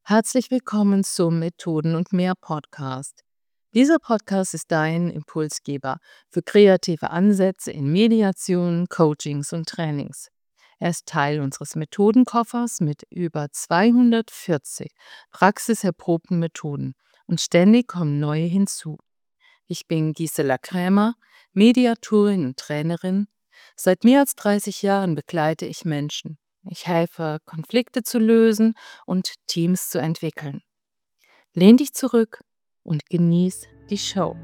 Herzlich willkommen zum Methoden und mehr Podcast. Dieser Podcast ist dein Impulsgeber für kreative Ansätze in Mediation, Coachings und Trainings. Er ist Teil unseres Methodenkoffers mit über 240 praxiserprobten Methoden und ständig kommen neue hinzu. Ich bin Gisela Krämer, Mediatorin und Trainerin. Seit mehr als 30 Jahren begleite ich Menschen. Ich helfe, Konflikte zu lösen und Teams zu entwickeln. Lehn dich zurück und genieß die Show.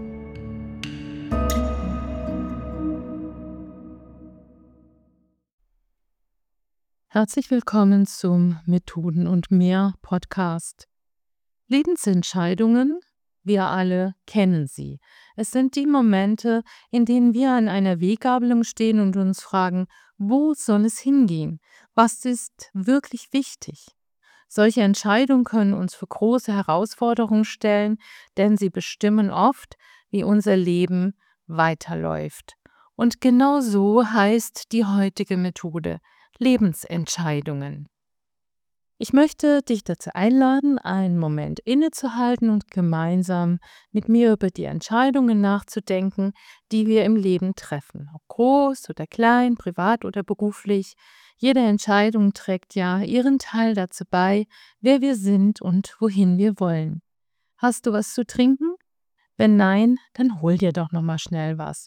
Herzlich willkommen zum Methoden und mehr Podcast. Lebensentscheidungen, wir alle kennen sie. Es sind die Momente, in denen wir an einer Weggabelung stehen und uns fragen, wo soll es hingehen? Was ist wirklich wichtig? Solche Entscheidungen können uns für große Herausforderungen stellen, denn sie bestimmen oft, wie unser Leben weiterläuft. Und genau so heißt die heutige Methode Lebensentscheidungen. Ich möchte dich dazu einladen, einen Moment innezuhalten und gemeinsam mit mir über die Entscheidungen nachzudenken, die wir im Leben treffen. Ob groß oder klein, privat oder beruflich. Jede Entscheidung trägt ja ihren Teil dazu bei, wer wir sind und wohin wir wollen. Hast du was zu trinken? Wenn nein, dann hol dir doch noch mal schnell was.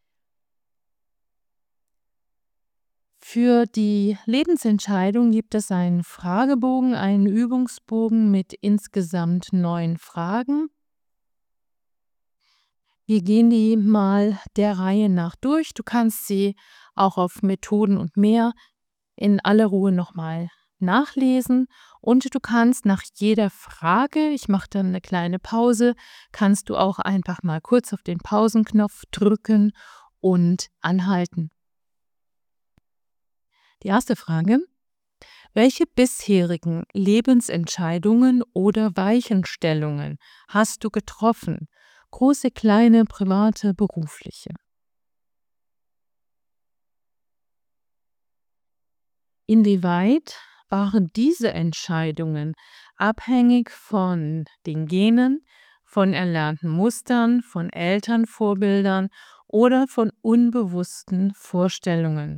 Für die Lebensentscheidung gibt es einen Fragebogen, einen Übungsbogen mit insgesamt 9 Fragen. Wir gehen die mal der Reihe nach durch. Du kannst sie auch auf Methoden und mehr in aller Ruhe nochmal nachlesen und du kannst nach jeder Frage, ich mache dann eine kleine Pause, kannst du auch einfach mal kurz auf den Pausenknopf drücken und anhalten. Die erste Frage: Welche bisherigen Lebensentscheidungen oder Weichenstellungen hast du getroffen? Große, kleine, private, berufliche. Inwieweit waren diese Entscheidungen abhängig von den Genen, von erlernten Mustern, von Elternvorbildern oder von unbewussten Vorstellungen?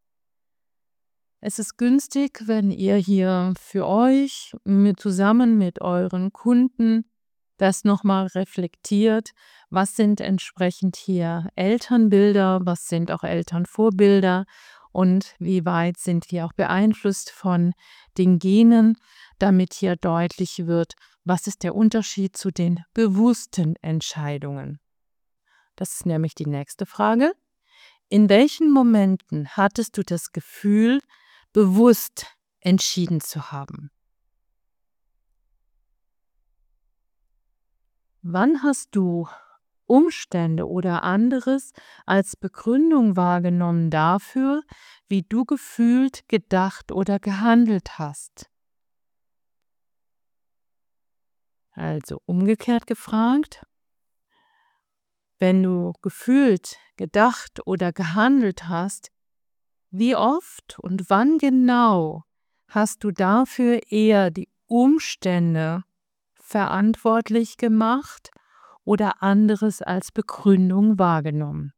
Es ist günstig, wenn ihr hier für euch zusammen mit euren Kunden das nochmal reflektiert. Was sind entsprechend hier Elternbilder, was sind auch Elternvorbilder und wie weit sind wir auch beeinflusst von den Genen, damit hier deutlich wird, was ist der Unterschied zu den bewussten Entscheidungen. Das ist nämlich die nächste Frage. In welchen Momenten hattest du das Gefühl, bewusst entschieden zu haben? Wann hast du Umstände oder anderes als Begründung wahrgenommen dafür, wie du gefühlt, gedacht oder gehandelt hast? Also umgekehrt gefragt, wenn du gefühlt, gedacht oder gehandelt hast, wie oft und wann genau hast du dafür eher die Umstände verantwortlich gemacht oder anderes als Begründung wahrgenommen?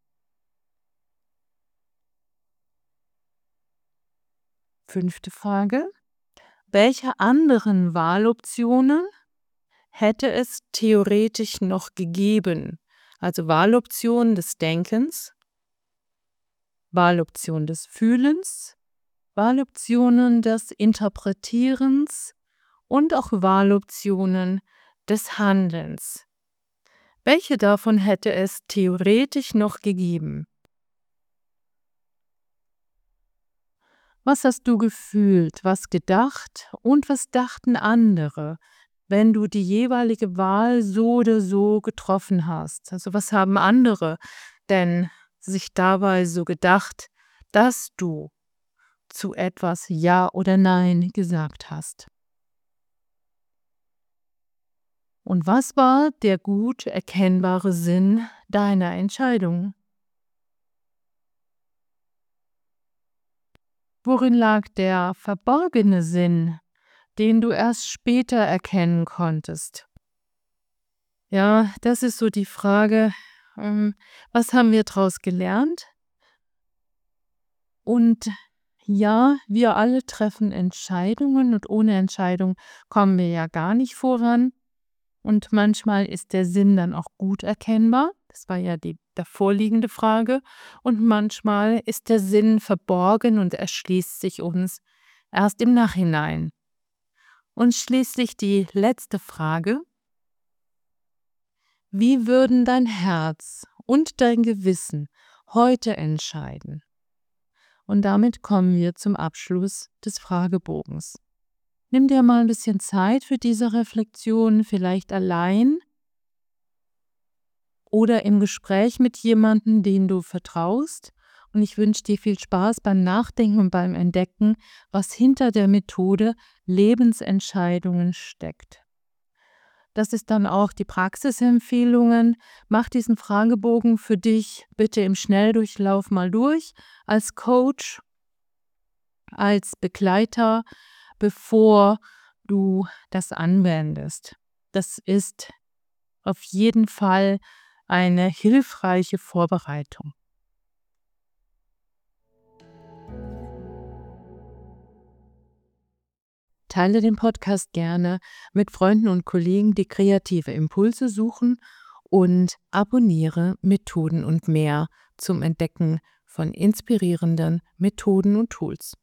5. Frage: Welche anderen Wahloptionen hätte es theoretisch noch gegeben? Also Wahloptionen des Denkens, Wahloption des Fühlens, Wahloptionen des Interpretierens und auch Wahloptionen des Handelns. Welche davon hätte es theoretisch noch gegeben? Was hast du gefühlt, was gedacht und was dachten andere, wenn du die jeweilige Wahl so oder so getroffen hast? Also was haben andere denn sich dabei so gedacht, dass du zu etwas Ja oder Nein gesagt hast? Und was war der gut erkennbare Sinn deiner Entscheidung? Worin lag der verborgene Sinn den du erst später erkennen konntest? Ja, das ist so die Frage, was haben wir daraus gelernt? Und ja, wir alle treffen Entscheidungen und ohne Entscheidung kommen wir ja gar nicht voran. Und manchmal ist der Sinn dann auch gut erkennbar. Das war ja die davorliegende Frage. Und manchmal ist der Sinn verborgen und erschließt sich uns erst im Nachhinein. Und schließlich die letzte Frage: Wie würden dein Herz und dein Gewissen heute entscheiden? Und damit kommen wir zum Abschluss des Fragebogens. Nimm dir mal ein bisschen Zeit für diese Reflexion, vielleicht allein oder im Gespräch mit jemandem, den du vertraust. Und ich wünsche dir viel Spaß beim Nachdenken und beim Entdecken, was hinter der Methode Lebensentscheidungen steckt. Das ist dann auch die Praxisempfehlungen. Mach diesen Fragebogen für dich bitte im Schnelldurchlauf mal durch, als Coach, als Begleiter, bevor du das anwendest. Das ist auf jeden Fall eine hilfreiche Vorbereitung. Teile den Podcast gerne mit Freunden und Kollegen, die kreative Impulse suchen, und abonniere Methoden und mehr zum Entdecken von inspirierenden Methoden und Tools.